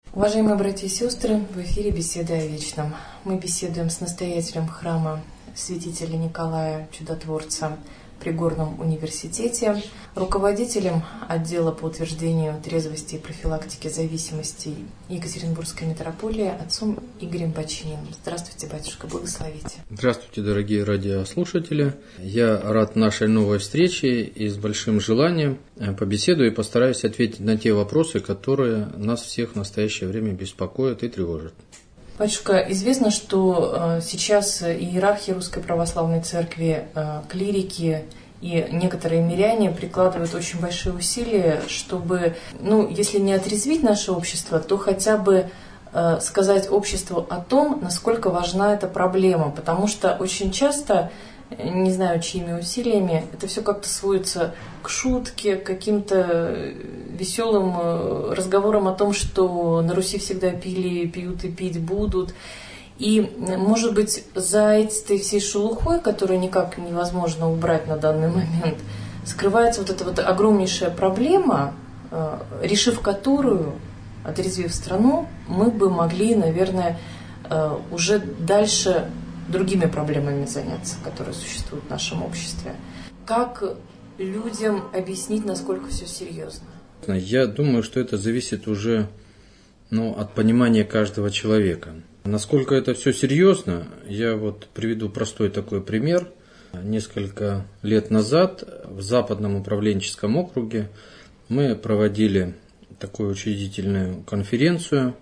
Уважаемые братья и сестры, в эфире «Беседы о вечном». Мы беседуем с настоятелем храма святителя Николая Чудотворца при Горном университете, руководителем отдела по утверждению трезвости и профилактики зависимостей Екатеринбургской митрополии отцом Игорем Бочининым. Здравствуйте, батюшка, благословите. Здравствуйте, дорогие радиослушатели. Я рад нашей новой встрече и с большим желанием побеседую и постараюсь ответить на те вопросы, которые нас всех в настоящее время беспокоят и тревожат. Батюшка, известно, что сейчас иерархи Русской Православной Церкви, клирики и некоторые миряне прикладывают очень большие усилия, чтобы, если не отрезвить наше общество, то хотя бы сказать обществу о том, насколько важна эта проблема. Потому что очень часто, не знаю, чьими усилиями, это все как-то сводится к шутке, к каким-то веселым разговорам о том, что на Руси всегда пили, пьют и пить будут. И, может быть, за этой всей шелухой, которую никак невозможно убрать на данный момент, скрывается вот эта вот огромнейшая проблема, решив которую, отрезвив страну, мы бы могли, наверное, уже дальше другими проблемами заняться, которые существуют в нашем обществе. Как людям объяснить, насколько все серьезно? Я думаю, что это зависит уже от понимания каждого человека. Насколько это все серьезно, я приведу простой такой пример. Несколько лет назад в Западном управленческом округе мы проводили такую учредительную конференцию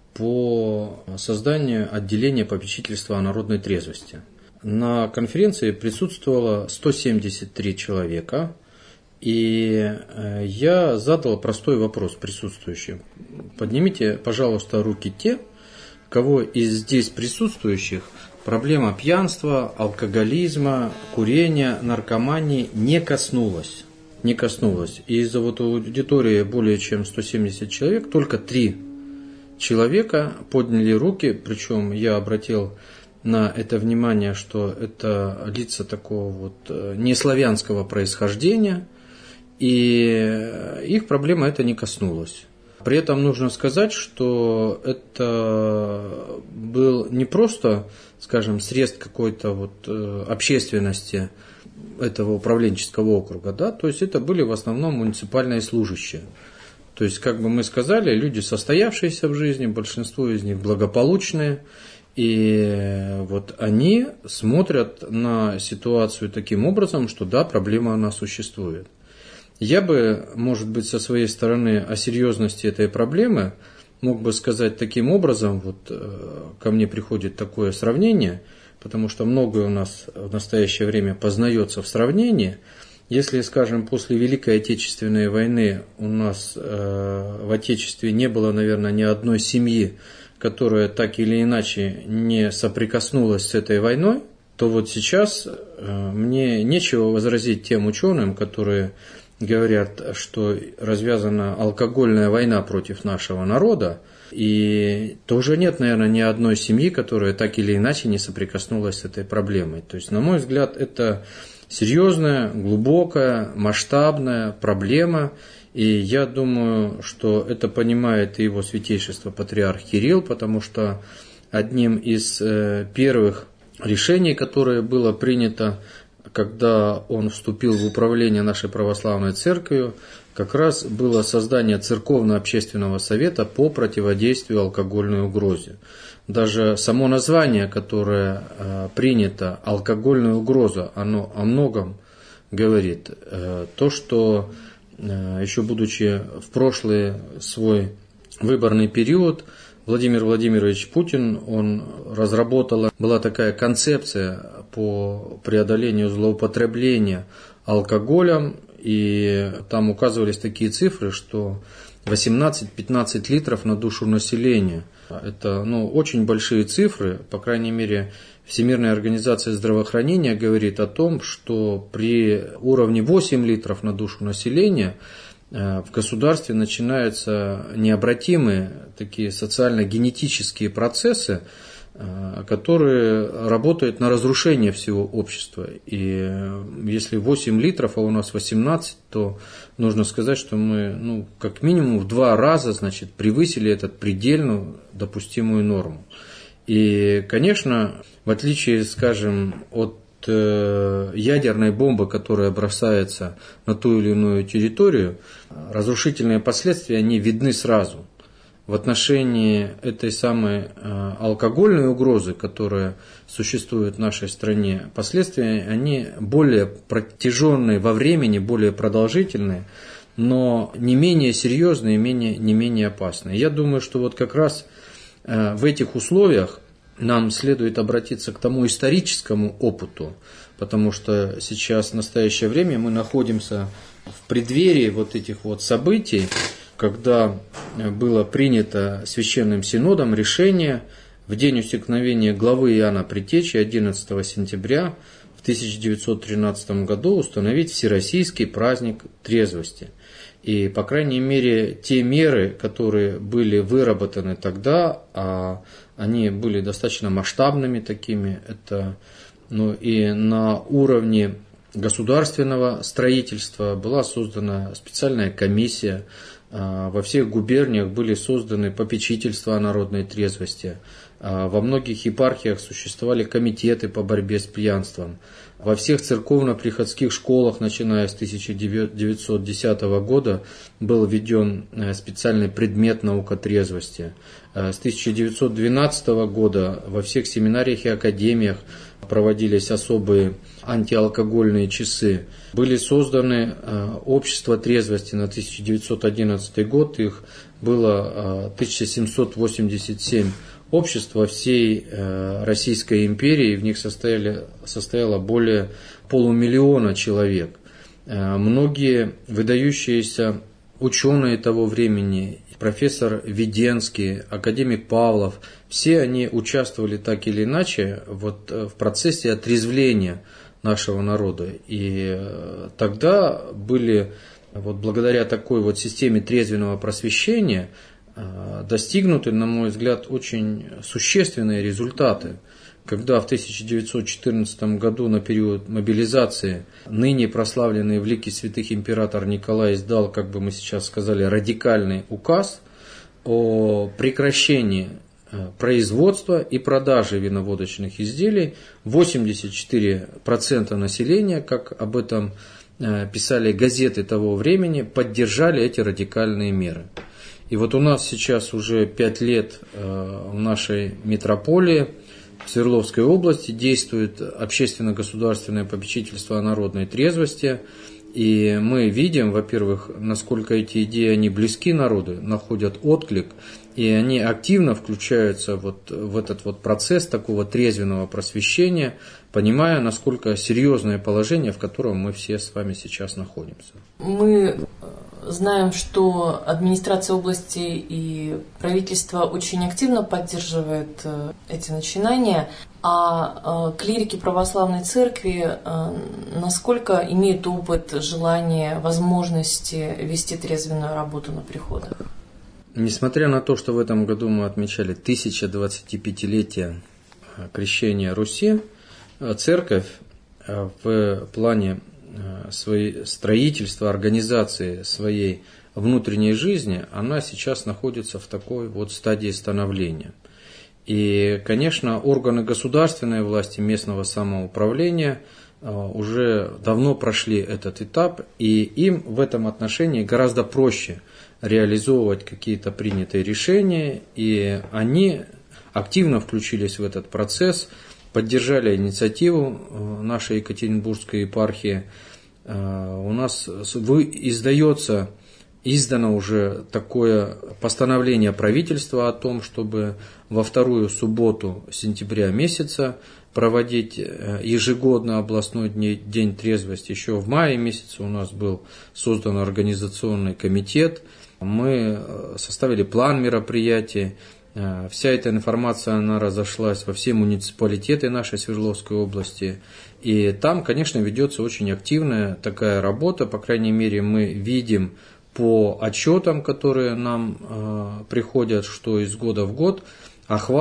по созданию отделения попечительства о народной трезвости. На конференции присутствовало 173 человека, и я задал простой вопрос присутствующим. Поднимите, пожалуйста, руки те, кого из здесь присутствующих проблема пьянства, алкоголизма, курения, наркомании не коснулась. Не коснулась. И из аудитории более чем 170 человек только 3 человека подняли руки, причем я обратил на это внимание, что это лица такого неславянского происхождения, и их проблема это не коснулась. При этом нужно сказать, что это был не просто, срез какой-то общественности этого управленческого округа, то есть это были в основном муниципальные служащие. То есть, как бы мы сказали, люди, состоявшиеся в жизни, большинство из них благополучные, и они смотрят на ситуацию таким образом, что да, проблема она существует. Я бы, может быть, со своей стороны о серьезности этой проблемы мог бы сказать таким образом, ко мне приходит такое сравнение, потому что многое у нас в настоящее время познается в сравнении. Если, после Великой Отечественной войны у нас в Отечестве не было, наверное, ни одной семьи, которая так или иначе не соприкоснулась с этой войной, то сейчас мне нечего возразить тем ученым, которые говорят, что развязана алкогольная война против нашего народа, и тоже нет, наверное, ни одной семьи, которая так или иначе не соприкоснулась с этой проблемой. То есть, на мой взгляд, это серьезная, глубокая, масштабная проблема, и я думаю, что это понимает и его святейшество патриарх Кирилл, потому что одним из первых решений, которое было принято, когда он вступил в управление нашей православной церковью, как раз было создание церковно-общественного совета по противодействию алкогольной угрозе. Даже само название, которое принято, алкогольная угроза, оно о многом говорит. То, что еще будучи в прошлый свой выборный период, Владимир Владимирович Путин, он разработал, была такая концепция по преодолению злоупотребления алкоголем, и там указывались такие цифры, что 18-15 литров на душу населения. Это очень большие цифры, по крайней мере, Всемирная организация здравоохранения говорит о том, что при уровне 8 литров на душу населения в государстве начинаются необратимые такие социально-генетические процессы, которые работают на разрушение всего общества. И если 8 литров, а у нас 18, то нужно сказать, что мы как минимум в 2 раза превысили этот предельную допустимую норму. И, конечно, в отличие, скажем, от ядерной бомбы, которая бросается на ту или иную территорию, разрушительные последствия, они видны сразу. В отношении этой самой алкогольной угрозы, которая существует в нашей стране, последствия, они более протяженные во времени, более продолжительные, но не менее серьезные, не менее опасные. Я думаю, что вот как раз в этих условиях нам следует обратиться к тому историческому опыту, потому что сейчас, в настоящее время, мы находимся в преддверии вот этих вот событий, когда было принято Священным Синодом решение в день усекновения главы Иоанна Предтечи 11 сентября в 1913 году установить всероссийский праздник трезвости. И, по крайней мере, те меры, которые были выработаны тогда, они были достаточно масштабными такими, это, и на уровне государственного строительства была создана специальная комиссия, во всех губерниях были созданы попечительства о народной трезвости, во многих епархиях существовали комитеты по борьбе с пьянством. Во всех церковно-приходских школах, начиная с 1910 года, был введен специальный предмет наука трезвости. С 1912 года во всех семинариях и академиях проводились особые антиалкогольные часы. Были созданы общества трезвости на 1911 год, их было 1787 обществ во всей Российской империи, в них состояло более 500 000 человек. Многие выдающиеся ученые того времени, профессор Веденский, академик Павлов, все они участвовали так или иначе в процессе отрезвления нашего народа. И тогда были, благодаря такой системе трезвенного просвещения, достигнуты, на мой взгляд, очень существенные результаты. Когда в 1914 году на период мобилизации ныне прославленный в лике святых император Николай издал, как бы мы сейчас сказали, радикальный указ о прекращении производства и продажи виноводочных изделий, 84% населения, как об этом писали газеты того времени, поддержали эти радикальные меры. И у нас сейчас уже 5 лет в нашей метрополии, в Свердловской области, действует общественно-государственное попечительство о народной трезвости. И мы видим, во-первых, насколько эти идеи, они близки народу, находят отклик, и они активно включаются в этот процесс такого трезвенного просвещения, понимая, насколько серьезное положение, в котором мы все с вами сейчас находимся. Мы знаем, что администрация области и правительство очень активно поддерживает эти начинания, а клирики православной церкви насколько имеют опыт, желание, возможности вести трезвенную работу на приходах? Несмотря на то, что в этом году мы отмечали 1025-летие крещения Руси, церковь в плане своей строительства, организации своей внутренней жизни, она сейчас находится в такой стадии становления. И, конечно, органы государственной власти, местного самоуправления уже давно прошли этот этап, и им в этом отношении гораздо проще реализовывать какие-то принятые решения, и они активно включились в этот процесс, поддержали инициативу нашей Екатеринбургской епархии. У нас издано уже такое постановление правительства о том, чтобы во вторую субботу сентября месяца проводить ежегодно областной день трезвости. Еще в мае месяце у нас был создан организационный комитет. Мы составили план мероприятий. Вся эта информация, она разошлась во все муниципалитеты нашей Свердловской области. И там, конечно, ведется очень активная такая работа. По крайней мере, мы видим по отчетам, которые нам приходят, что из года в год охват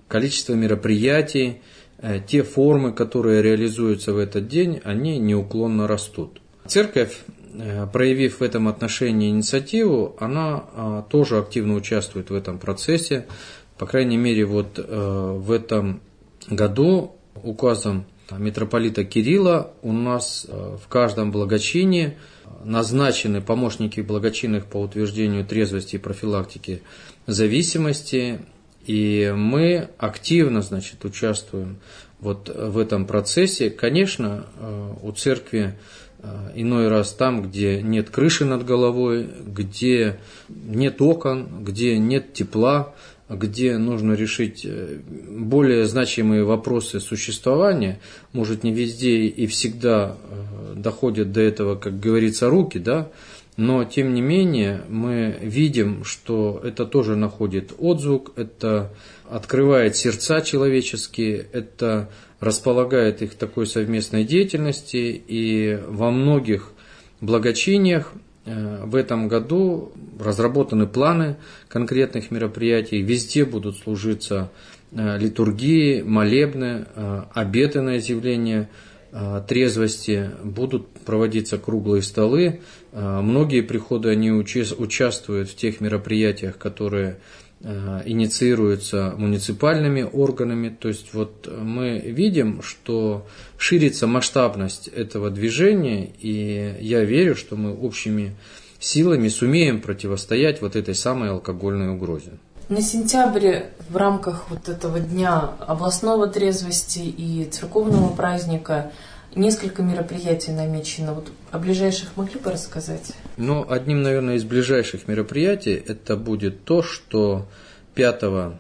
количество мероприятий, те формы, которые реализуются в этот день, они неуклонно растут. Церковь, проявив в этом отношении инициативу, она тоже активно участвует в этом процессе. По крайней мере, вот в этом году указом митрополита Кирилла у нас в каждом благочинии назначены помощники благочинных по утверждению трезвости и профилактики зависимости. И мы активно, участвуем вот в этом процессе. Конечно, у церкви иной раз там, где нет крыши над головой, где нет окон, где нет тепла, где нужно решить более значимые вопросы существования, может, не везде и всегда доходят до этого, как говорится, руки, да, но, тем не менее, мы видим, что это тоже находит отзвук, это открывает сердца человеческие, это располагает их к такой совместной деятельности, и во многих благочиниях в этом году разработаны планы конкретных мероприятий, везде будут служиться литургии, молебны, обеты на изъявление трезвости, будут проводиться круглые столы. Многие приходы, они участвуют в тех мероприятиях, которые инициируются муниципальными органами. То есть вот мы видим, что ширится масштабность этого движения, и я верю, что мы общими силами сумеем противостоять вот этой самой алкогольной угрозе. На сентябрь в рамках вот этого дня областного трезвости и церковного праздника несколько мероприятий намечено. Вот о ближайших могли бы рассказать? Одним, наверное, из ближайших мероприятий это будет то, что 5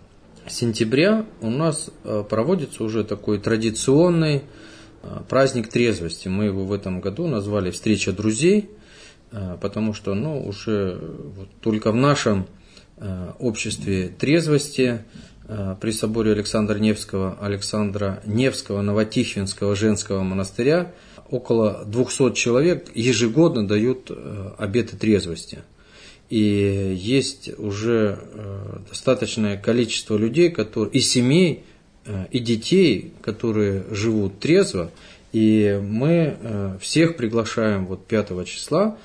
сентября у нас проводится уже такой традиционный праздник трезвости. Мы его в этом году назвали «Встреча друзей», потому что уже вот только в нашем обществе трезвости при соборе Александра Невского Новотихвинского женского монастыря около 200 человек ежегодно дают обеты трезвости. И есть уже достаточное количество людей, и семей, и детей, которые живут трезво. И мы всех приглашаем 5 числа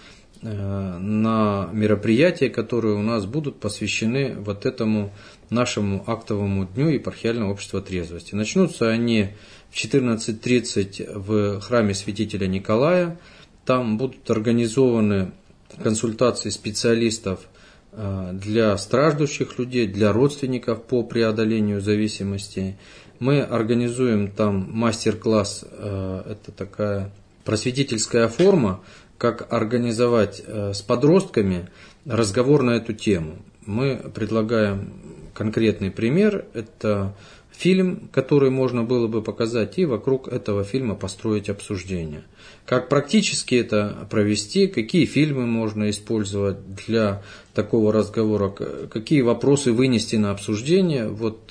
на мероприятия, которые у нас будут посвящены вот этому нашему актовому дню епархиального общества трезвости. Начнутся они в 14:30 в храме святителя Николая. Там будут организованы консультации специалистов для страждущих людей, для родственников по преодолению зависимостей. Мы организуем там мастер-класс, это такая просветительская форма, как организовать с подростками разговор на эту тему. Мы предлагаем конкретный пример, это фильм, который можно было бы показать, и вокруг этого фильма построить обсуждение. Как практически это провести, какие фильмы можно использовать для такого разговора, какие вопросы вынести на обсуждение.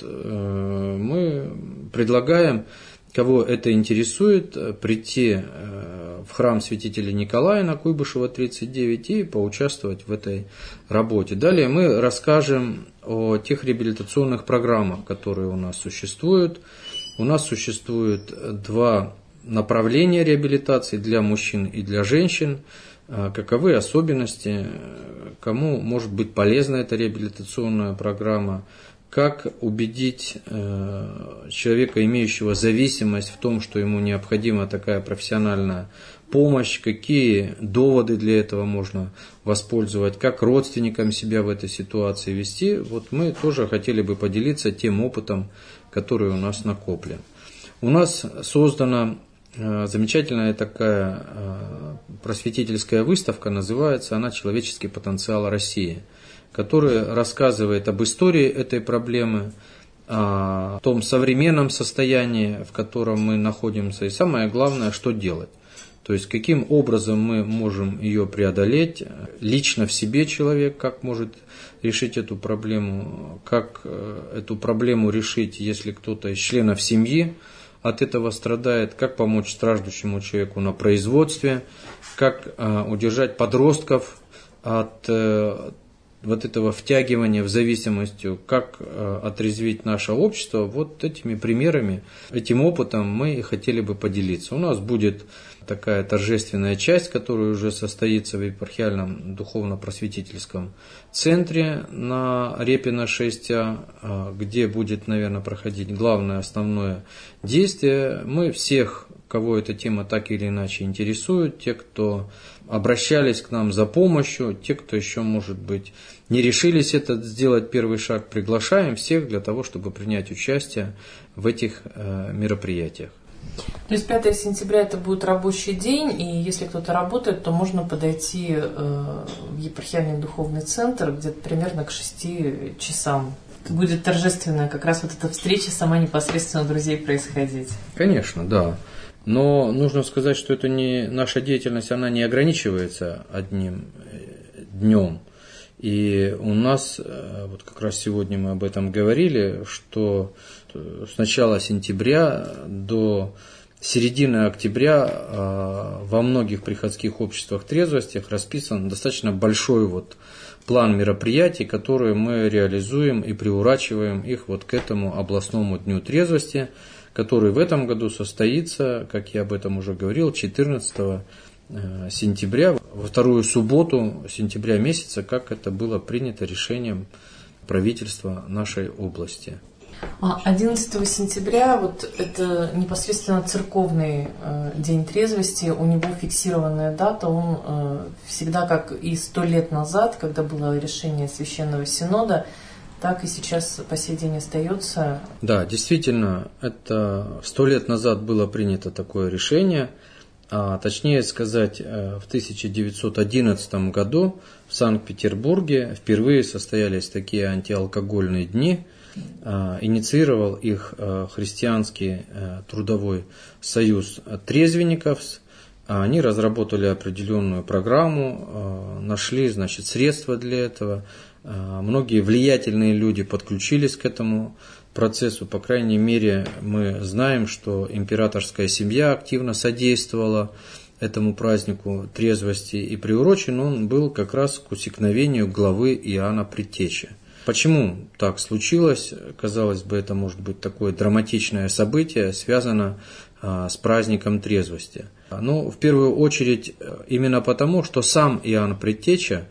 Мы предлагаем, кого это интересует, прийти в храм святителя Николая на Куйбышева, 39 и поучаствовать в этой работе. Далее мы расскажем о тех реабилитационных программах, которые у нас существуют. У нас существует 2 направления реабилитации для мужчин и для женщин. Каковы особенности, кому может быть полезна эта реабилитационная программа, как убедить человека, имеющего зависимость, в том, что ему необходима такая профессиональная помощь, какие доводы для этого можно воспользовать, как родственникам себя в этой ситуации вести. Мы тоже хотели бы поделиться тем опытом, который у нас накоплен. У нас создана замечательная такая просветительская выставка, называется она «Человеческий потенциал России», который рассказывает об истории этой проблемы, о том современном состоянии, в котором мы находимся, и самое главное, что делать. То есть, каким образом мы можем ее преодолеть, лично в себе человек, как может решить эту проблему, как эту проблему решить, если кто-то из членов семьи от этого страдает, как помочь страждущему человеку на производстве, как удержать подростков от вот этого втягивания в зависимость, как отрезвить наше общество, вот этими примерами, этим опытом мы и хотели бы поделиться. У нас будет такая торжественная часть, которая уже состоится в епархиальном духовно-просветительском центре на Репина 6А, где будет, наверное, проходить главное, основное действие. Мы всех, кого эта тема так или иначе интересует, те, кто обращались к нам за помощью, те, кто еще, может быть, не решились сделать первый шаг, приглашаем всех для того, чтобы принять участие в этих мероприятиях. То есть 5 сентября это будет рабочий день, и если кто-то работает, то можно подойти в епархиальный духовный центр где-то примерно к 6 часам. Будет торжественная как раз вот эта встреча сама непосредственно друзей происходить. Конечно, да. Но нужно сказать, что это не наша деятельность, она не ограничивается одним днем. И у нас, вот как раз сегодня мы об этом говорили, что с начала сентября до середины октября во многих приходских обществах трезвости расписан достаточно большой план мероприятий, которые мы реализуем и приурачиваем их к этому областному дню трезвости, который в этом году состоится, как я об этом уже говорил, 14 сентября, во вторую субботу сентября месяца, как это было принято решением правительства нашей области. 11 сентября, это непосредственно церковный день трезвости, у него фиксированная дата, он всегда, как и 100 лет назад, когда было решение Священного Синода, так и сейчас по сей день остается. Да, действительно, это 100 лет назад было принято такое решение, а точнее сказать, в 1911 году в Санкт-Петербурге впервые состоялись такие антиалкогольные дни. Инициировал их Христианский трудовой союз трезвенников. Они разработали определенную программу, нашли, средства для этого. Многие влиятельные люди подключились к этому процессу. По крайней мере, мы знаем, что императорская семья активно содействовала этому празднику трезвости, и приурочен он был как раз к усекновению главы Иоанна Предтечи. Почему так случилось? Казалось бы, это может быть такое драматичное событие, связано с праздником трезвости. Но в первую очередь именно потому, что сам Иоанн Предтеча,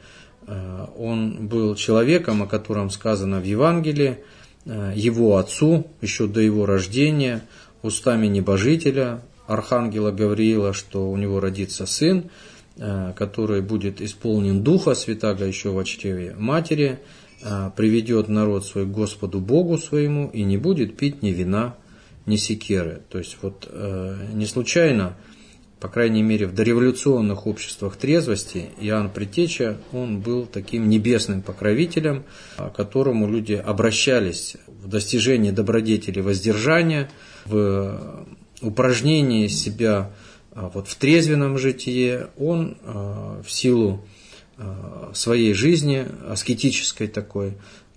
он был человеком, о котором сказано в Евангелии, его отцу, еще до его рождения, устами небожителя, архангела Гавриила, что у него родится сын, который будет исполнен Духа Святаго еще в чреве матери, приведет народ свой к Господу Богу своему и не будет пить ни вина, ни секеры. То есть не случайно, по крайней мере в дореволюционных обществах трезвости, Иоанн Предтеча, он был таким небесным покровителем, к которому люди обращались в достижении добродетели воздержания, в упражнении себя в трезвенном житии. Он в силу своей жизни, аскетической такой,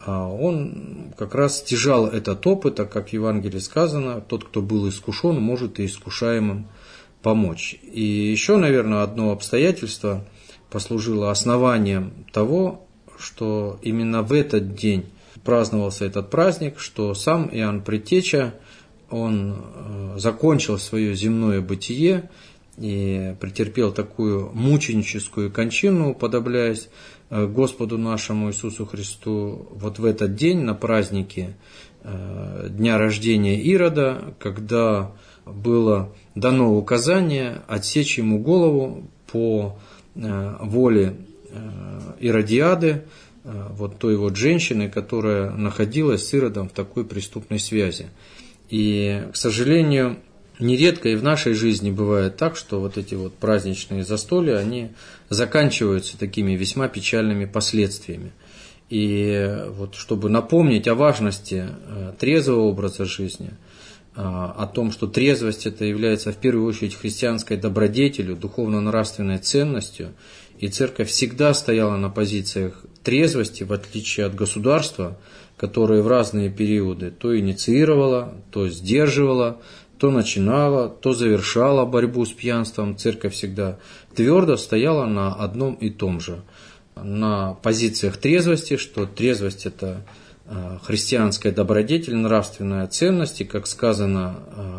он как раз стяжал этот опыт, а как в Евангелии сказано, тот, кто был искушен, может и искушаемым помочь. И еще, наверное, одно обстоятельство послужило основанием того, что именно в этот день праздновался этот праздник, что сам Иоанн Предтеча, он закончил свое земное бытие и претерпел такую мученическую кончину, уподобляясь Господу нашему Иисусу Христу в этот день, на празднике дня рождения Ирода, когда было дано указание отсечь ему голову по воле Иродиады, той женщины, которая находилась с Иродом в такой преступной связи. И, к сожалению, нередко и в нашей жизни бывает так, что эти праздничные застолья, они заканчиваются такими весьма печальными последствиями. И чтобы напомнить о важности трезвого образа жизни, о том, что трезвость это является в первую очередь христианской добродетелью, духовно-нравственной ценностью, и церковь всегда стояла на позициях трезвости, в отличие от государства, которое в разные периоды то инициировало, то сдерживало, то начинала, то завершала борьбу с пьянством. Церковь всегда твердо стояла на одном и том же. на позициях трезвости, что трезвость – это христианская добродетель, нравственная ценность, и, как сказано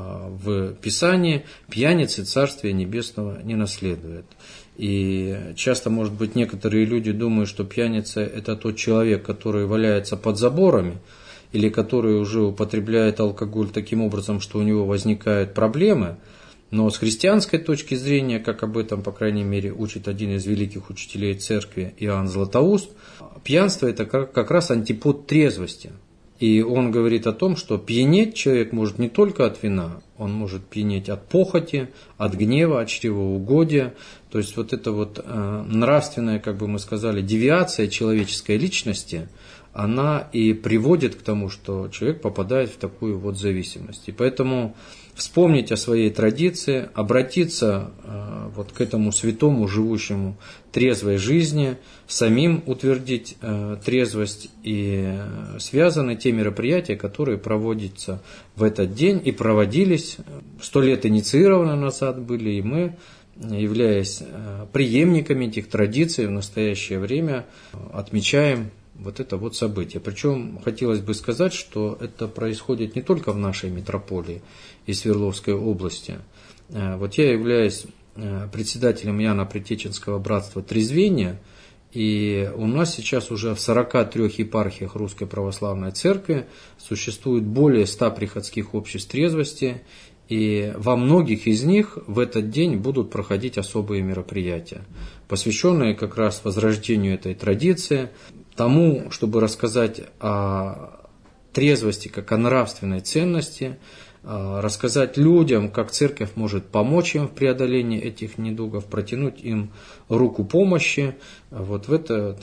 в Писании, пьяницы Царствия Небесного не наследуют. И часто, может быть, некоторые люди думают, что пьяница – это тот человек, который валяется под заборами, или который уже употребляет алкоголь таким образом, что у него возникают проблемы. Но с христианской точки зрения, как об этом, по крайней мере, учит один из великих учителей церкви Иоанн Златоуст, пьянство – это как раз антипод трезвости. И он говорит о том, что пьянеть человек может не только от вина, он может пьянеть от похоти, от гнева, от чревоугодия. То есть вот эта вот нравственная, как бы мы сказали, девиация человеческой личности, она и приводит к тому, что человек попадает в такую вот зависимость. И поэтому вспомнить о своей традиции, обратиться вот к этому святому, живущему трезвой жизни, самим утвердить трезвость, и связаны те мероприятия, которые проводятся в этот день и проводились 100 лет инициированы назад были, и мы, являясь преемниками этих традиций, в настоящее время отмечаем вот это вот событие. Причем хотелось бы сказать, что это происходит не только в нашей метрополии и Свердловской области. Вот я являюсь председателем Иоанно-Предтеченского братства Трезвения, и у нас сейчас уже в 43 епархиях Русской Православной Церкви существует более 100 приходских обществ трезвости, и во многих из них в этот день будут проходить особые мероприятия, посвященные как раз возрождению этой традиции, тому, чтобы рассказать о трезвости как о нравственной ценности, рассказать людям, как церковь может помочь им в преодолении этих недугов, протянуть им руку помощи вот в это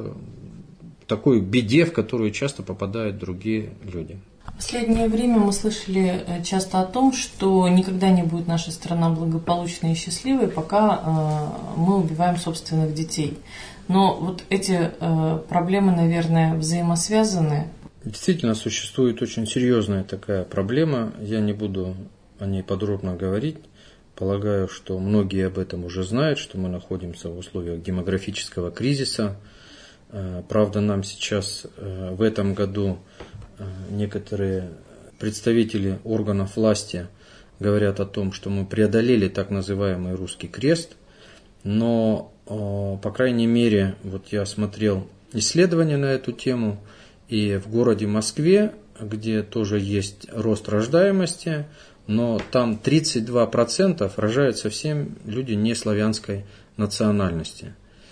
такой беде, в которую часто попадают другие люди. В последнее время мы слышали часто о том, что никогда не будет наша страна благополучной и счастливой, пока мы убиваем собственных детей. Но вот эти проблемы, наверное, взаимосвязаны. Действительно, существует очень серьезная такая проблема. Я не буду о ней подробно говорить. Полагаю, что многие об этом уже знают, что мы находимся в условиях демографического кризиса. Правда, нам сейчас в этом году некоторые представители органов власти говорят о том, что мы преодолели так называемый русский крест, но, по крайней мере, вот я смотрел исследования на эту тему, и в городе Москве, где тоже есть рост рождаемости, но там 32% рожают совсем люди не славянской национальности.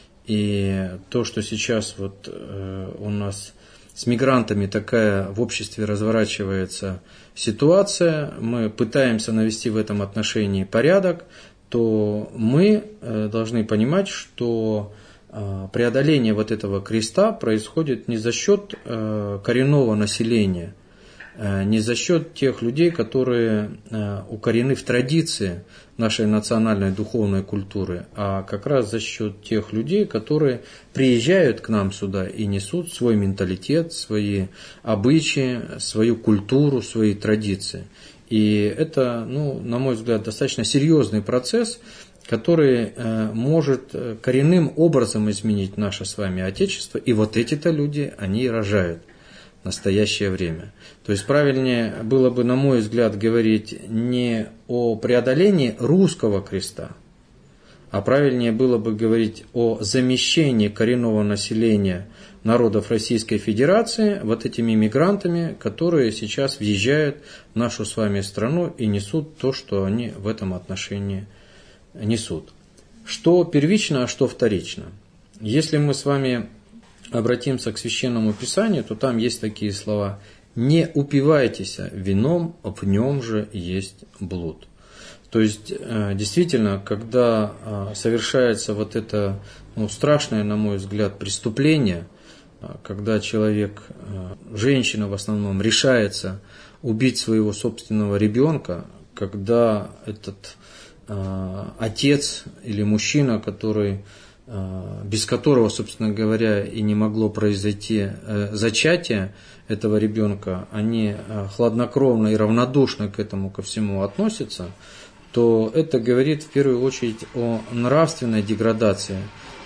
И то, что сейчас вот у нас с мигрантами такая в обществе разворачивается ситуация, мы пытаемся навести в этом отношении порядок, то мы должны понимать, что преодоление вот этого креста происходит не за счет коренного населения, не за счет тех людей, которые укорены в традиции нашей национальной духовной культуры, а как раз за счет тех людей, которые приезжают к нам сюда и несут свой менталитет, свои обычаи, свою культуру, свои традиции. И это, на мой взгляд, достаточно серьезный процесс, который может коренным образом изменить наше с вами Отечество. И вот эти-то люди, они и рожают в настоящее время. То есть правильнее было бы, на мой взгляд, говорить не о преодолении русского креста, а правильнее было бы говорить о замещении коренного населения народов Российской Федерации вот этими мигрантами, которые сейчас въезжают в нашу с вами страну и несут то, что они в этом отношении несут. Что первично, а что вторично? Если мы с вами обратимся к Священному Писанию, то там есть такие слова: «Не упивайтесь вином, в нем же есть блуд». То есть, действительно, когда совершается вот это страшное, на мой взгляд, преступление, когда человек, женщина в основном, решается убить своего собственного ребенка, когда этот отец или мужчина, без которого, собственно говоря, и не могло произойти зачатие этого ребенка, они хладнокровно и равнодушно к этому ко всему относятся, то это говорит в первую очередь о нравственной деградации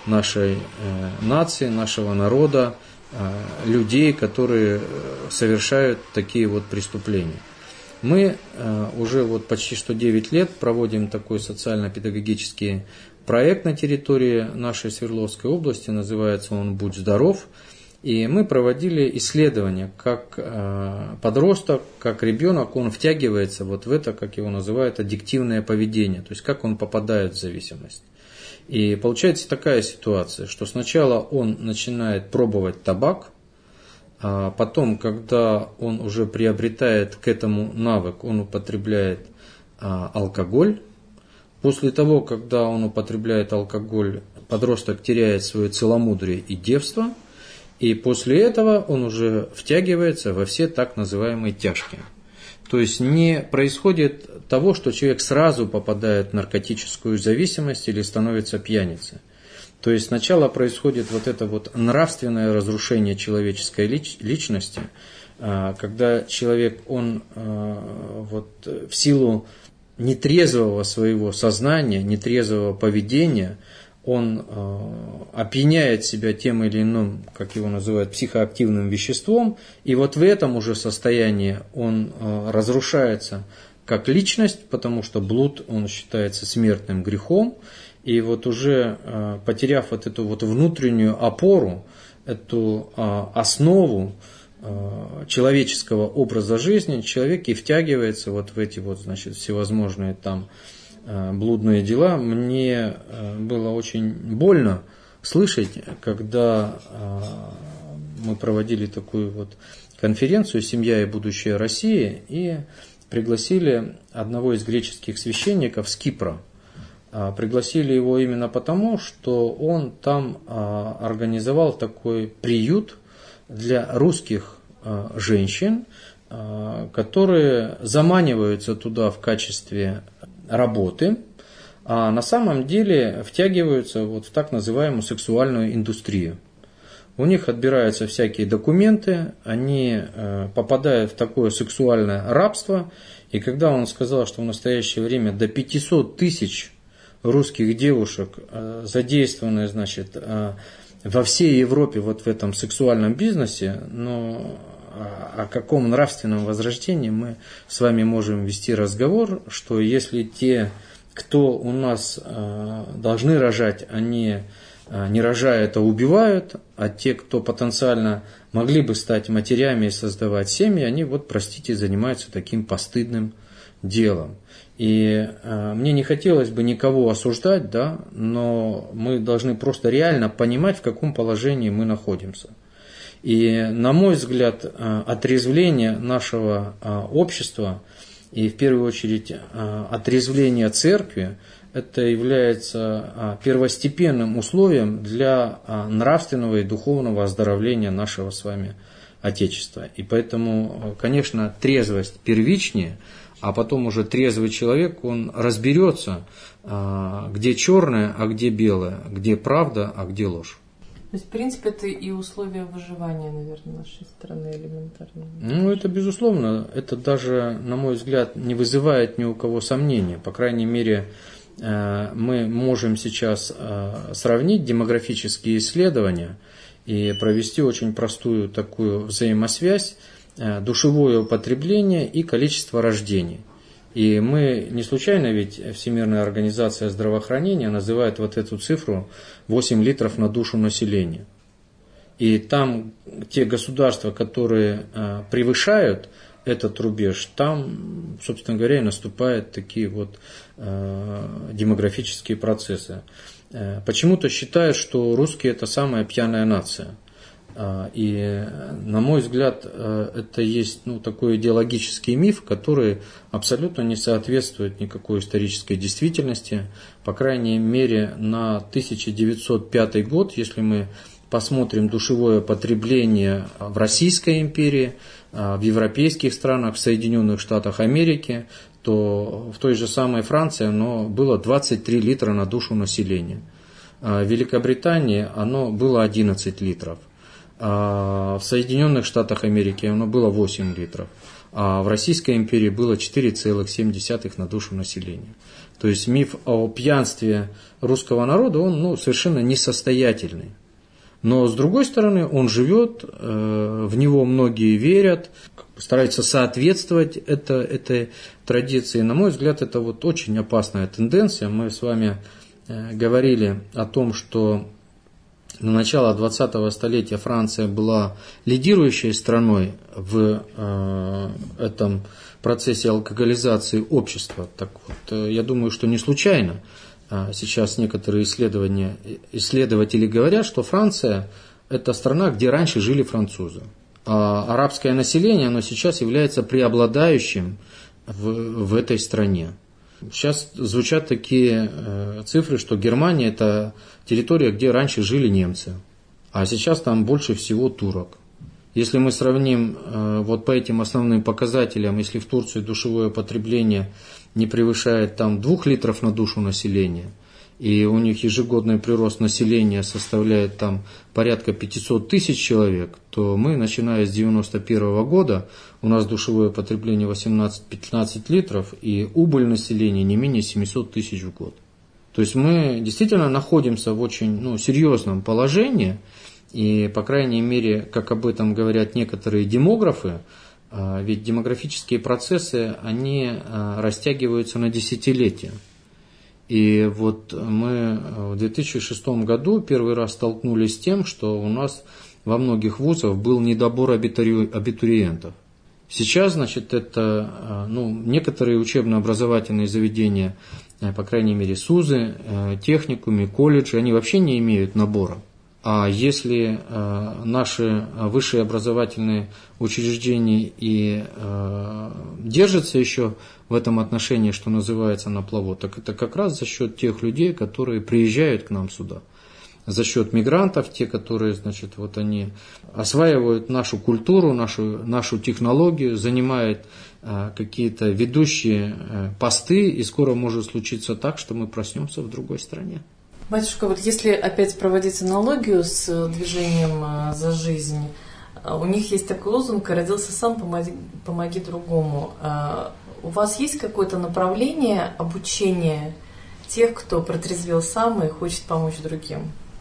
нашей нации, нашего народа, людей, которые совершают такие вот преступления. Мы уже вот почти что 9 лет проводим такой социально-педагогический проект на территории нашей Свердловской области, называется он «Будь здоров». И мы проводили исследования, как подросток, как ребенок, он втягивается вот в это, как его называют, аддиктивное поведение, то есть как он попадает в зависимость. И получается такая ситуация, что сначала он начинает пробовать табак, а потом, когда он уже приобретает к этому навык, он употребляет алкоголь. После того, когда он употребляет алкоголь, подросток теряет свое целомудрие и девство, и после этого он уже втягивается во все так называемые тяжкие. То есть не происходит того, что человек сразу попадает в наркотическую зависимость или становится пьяницей. То есть сначала происходит вот это вот нравственное разрушение человеческой личности, когда человек, он вот в силу нетрезвого своего сознания, нетрезвого поведения, он опьяняет себя тем или иным, как его называют, психоактивным веществом, и вот в этом уже состоянии он разрушается как личность, потому что блуд, он считается смертным грехом, и вот уже потеряв вот эту вот внутреннюю опору, эту основу человеческого образа жизни, человек и втягивается вот в эти вот, значит, всевозможные там блудные дела. Мне было очень больно слышать, когда мы проводили такую вот конференцию «Семья и будущее России» и пригласили одного из греческих священников с Кипра. Пригласили его именно потому, что он там организовал такой приют для русских женщин, которые заманиваются туда в качестве работы, а на самом деле втягиваются вот в так называемую сексуальную индустрию. У них отбираются всякие документы, они попадают в такое сексуальное рабство, и когда он сказал, что в настоящее время до 500 тысяч русских девушек задействованы, значит, во всей Европе вот в этом сексуальном бизнесе, но о каком нравственном возрождении мы с вами можем вести разговор, что если те, кто у нас должны рожать, они не рожают, а убивают, а те, кто потенциально могли бы стать матерями и создавать семьи, они вот, простите, занимаются таким постыдным делом. И мне не хотелось бы никого осуждать, да, но мы должны просто реально понимать, в каком положении мы находимся. И, на мой взгляд, отрезвление нашего общества и, в первую очередь, отрезвление церкви, это является первостепенным условием для нравственного и духовного оздоровления нашего с вами Отечества. И поэтому, конечно, трезвость первичнее, а потом уже трезвый человек, он разберется, где черное, а где белое, где правда, а где ложь. То есть, в принципе, это и условия выживания, наверное, нашей страны элементарно. Ну, это безусловно. Это даже, на мой взгляд, не вызывает ни у кого сомнения. По крайней мере, мы можем сейчас сравнить демографические исследования и провести очень простую такую взаимосвязь: душевое употребление и количество рождений. И мы не случайно, ведь Всемирная организация здравоохранения называет вот эту цифру 8 литров на душу населения. И там те государства, которые превышают этот рубеж, там, собственно говоря, и наступают такие вот демографические процессы. Почему-то считают, что русские – это самая пьяная нация. И, на мой взгляд, это есть такой идеологический миф, который абсолютно не соответствует никакой исторической действительности. По крайней мере, на 1905 год, если мы посмотрим душевое потребление в Российской империи, в европейских странах, в Соединенных Штатах Америки, то в той же самой Франции оно было 23 литра на душу населения. В Великобритании оно было 11 литров. А в Соединенных Штатах Америки оно было 8 литров, а в Российской империи было 4,7 на душу населения. То есть миф о пьянстве русского народа, он совершенно несостоятельный. Но, с другой стороны, он живет, в него многие верят, стараются соответствовать этой традиции. На мой взгляд, это вот очень опасная тенденция. Мы с вами говорили о том, что на начало 20-го столетия Франция была лидирующей страной в этом процессе алкоголизации общества. Так вот, я думаю, что не случайно сейчас некоторые исследователи говорят, что Франция – это страна, где раньше жили французы. А арабское население, оно сейчас является преобладающим в этой стране. Сейчас звучат такие цифры, что Германия – это территория, где раньше жили немцы, а сейчас там больше всего турок. Если мы сравним вот по этим основным показателям, если в Турции душевое потребление не превышает там 2 литров на душу населения, и у них ежегодный прирост населения составляет там порядка 500 тысяч человек, то мы, начиная с 1991 года, у нас душевое потребление 18-15 литров и убыль населения не менее 700 тысяч в год. То есть мы действительно находимся в очень серьезном положении, и, по крайней мере, как об этом говорят некоторые демографы, ведь демографические процессы, они растягиваются на десятилетия. И вот мы в 2006 году первый раз столкнулись с тем, что у нас во многих вузах был недобор абитуриентов. Сейчас, значит, это некоторые учебно-образовательные заведения, по крайней мере СУЗы, техникумы, колледжи, они вообще не имеют набора. А если наши высшие образовательные учреждения и держатся еще в этом отношении, что называется, на плаву, так это как раз за счет тех людей, которые приезжают к нам сюда. За счет мигрантов, те, которые, значит, вот они осваивают нашу культуру, нашу технологию, занимают какие-то ведущие посты, и скоро может случиться так, что мы проснемся в другой стране. Батюшка, вот если опять проводить аналогию с движением «За жизнь», у них есть такой лозунг «Родился сам, помоги другому». У вас есть какое-то направление обучения тех, кто протрезвел сам и хочет помочь другим?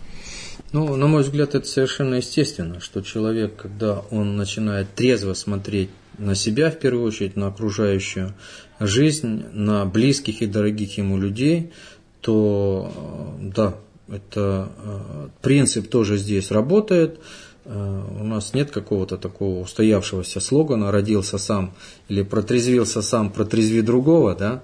На мой взгляд, это совершенно естественно, что человек, когда он начинает трезво смотреть на себя, в первую очередь, на окружающую жизнь, на близких и дорогих ему людей, то да, это принцип тоже здесь работает. У нас нет какого-то такого устоявшегося слогана «родился сам» или «протрезвился сам, протрезви другого», да?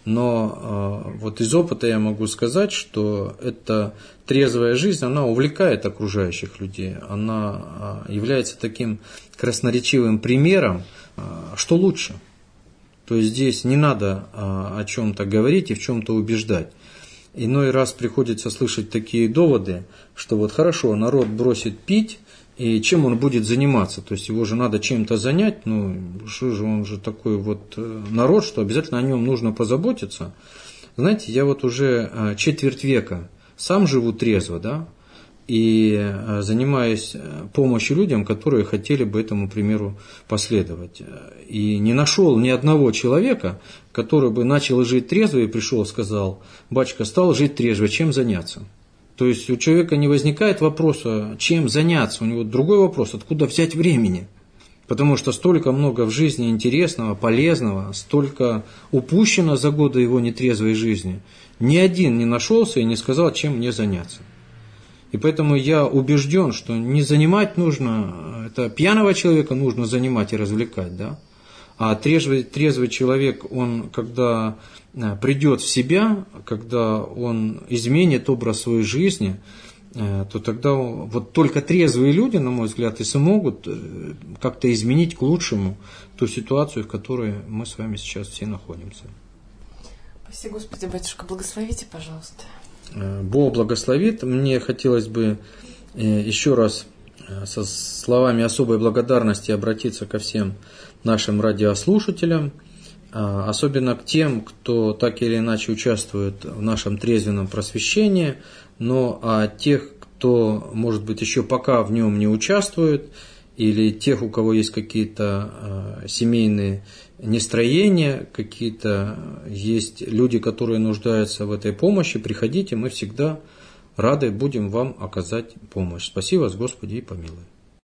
Но вот из опыта я могу сказать, что эта трезвая жизнь, она увлекает окружающих людей, она является таким красноречивым примером, что лучше. То есть здесь не надо о чем-то говорить и в чем-то убеждать. Иной раз приходится слышать такие доводы, что вот хорошо, народ бросит пить, и чем он будет заниматься? То есть его же надо чем-то занять, что же он же такой вот народ, что обязательно о нем нужно позаботиться. Знаете, я вот уже четверть века сам живу трезво, да, и занимаюсь помощью людям, которые хотели бы этому примеру последовать. И не нашел ни одного человека, который бы начал жить трезво и пришел и сказал: «Батюшка, стал жить трезво, чем заняться?» То есть у человека не возникает вопроса, чем заняться, у него другой вопрос, откуда взять времени. Потому что столько много в жизни интересного, полезного, столько упущено за годы его нетрезвой жизни. Ни один не нашелся и не сказал, чем мне заняться. И поэтому я убежден, что не занимать нужно, это пьяного человека нужно занимать и развлекать, да? А трезвый человек, он когда придет в себя, когда он изменит образ своей жизни, то тогда вот только трезвые люди, на мой взгляд, и смогут как-то изменить к лучшему ту ситуацию, в которой мы с вами сейчас все находимся. Спасибо, Господи, батюшка, благословите, пожалуйста. Бог благословит. Мне хотелось бы еще раз со словами особой благодарности обратиться ко всем нашим радиослушателям, особенно к тем, кто так или иначе участвует в нашем трезвенном просвещении, но тех, кто, может быть, еще пока в нем не участвует, или тех, у кого есть какие-то семейные нестроения, какие-то есть люди, которые нуждаются в этой помощи, приходите, мы всегда рады будем вам оказать помощь. Спаси вас, Господи, и помилуй.